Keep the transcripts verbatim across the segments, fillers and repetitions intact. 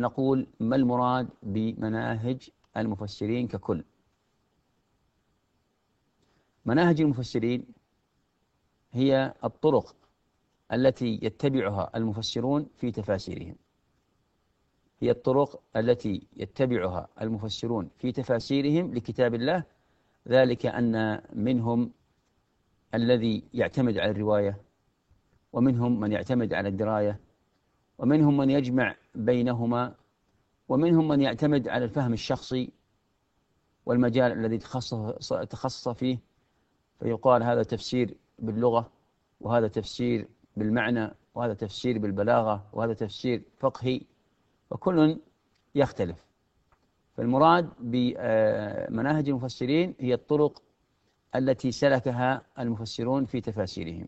نقول ما المراد بمناهج المفسرين ككل؟ مناهج المفسرين هي الطرق التي يتبعها المفسرون في تفاسيرهم هي الطرق التي يتبعها المفسرون في تفاسيرهم لكتاب الله، ذلك أن منهم الذي يعتمد على الرواية، ومنهم من يعتمد على الدراية، ومنهم من يجمع بينهما، ومنهم من يعتمد على الفهم الشخصي والمجال الذي تخصص تخصص فيه، فيقال هذا تفسير باللغة، وهذا تفسير بالمعنى، وهذا تفسير بالبلاغة، وهذا تفسير فقهي، وكل يختلف. فالمراد بمناهج المفسرين هي الطرق التي سلكها المفسرون في تفاسيرهم.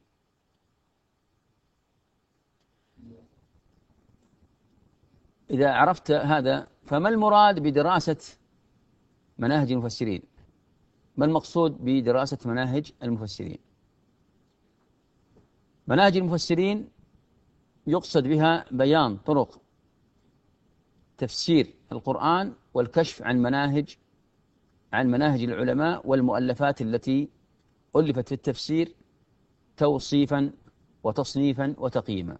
إذا عرفت هذا، فما المراد بدراسة مناهج المفسرين؟ ما المقصود بدراسة مناهج المفسرين؟ مناهج المفسرين يقصد بها بيان طرق تفسير القرآن والكشف عن مناهج عن مناهج العلماء والمؤلفات التي ألفت في التفسير توصيفا وتصنيفا وتقييما.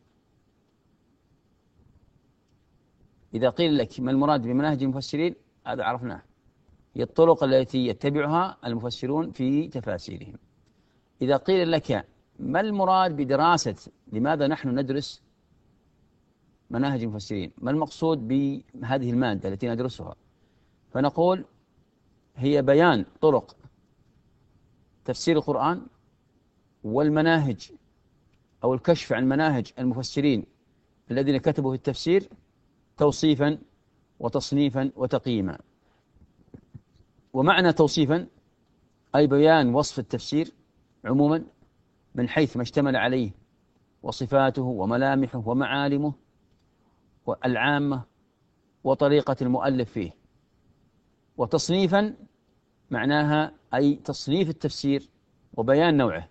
إذا قيل لك ما المراد بمناهج المفسرين، هذا عرفناه، هي الطرق التي يتبعها المفسرون في تفاسيرهم. إذا قيل لك ما المراد بدراسة، لماذا نحن ندرس مناهج المفسرين، ما المقصود بهذه المادة التي ندرسها، فنقول هي بيان طرق تفسير القرآن والمناهج أو الكشف عن مناهج المفسرين الذين كتبوا في التفسير توصيفا وتصنيفا وتقييما. ومعنى توصيفا أي بيان وصف التفسير عموما من حيث ما اشتمل عليه وصفاته وملامحه ومعالمه والعامة وطريقة المؤلف فيه. وتصنيفا معناها أي تصنيف التفسير وبيان نوعه،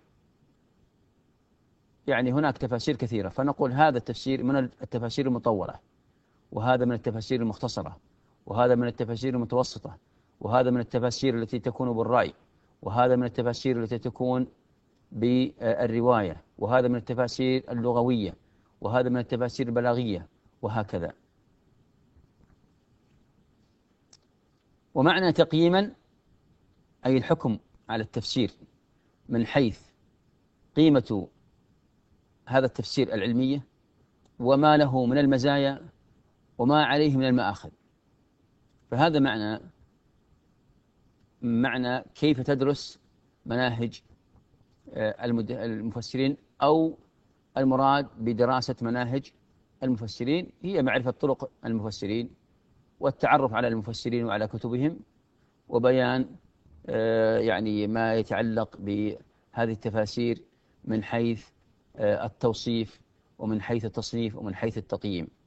يعني هناك تفاسير كثيرة، فنقول هذا التفسير من التفاسير المطولة، وهذا من التفاسير المختصرة، وهذا من التفاسير المتوسطة، وهذا من التفاسير التي تكون بالرأي، وهذا من التفاسير التي تكون بالرواية، وهذا من التفاسير اللغوية، وهذا من التفاسير البلاغية، وهكذا. ومعنى تقييما أي الحكم على التفسير من حيث قيمة هذا التفسير العلمية، وما له من المزايا، وما عليه من المآخذ. فهذا معنى معنى كيف تدرس مناهج المفسرين، أو المراد بدراسة مناهج المفسرين هي معرفة طرق المفسرين والتعرف على المفسرين وعلى كتبهم، وبيان يعني ما يتعلق بهذه التفاسير من حيث التوصيف ومن حيث التصنيف ومن حيث التقييم.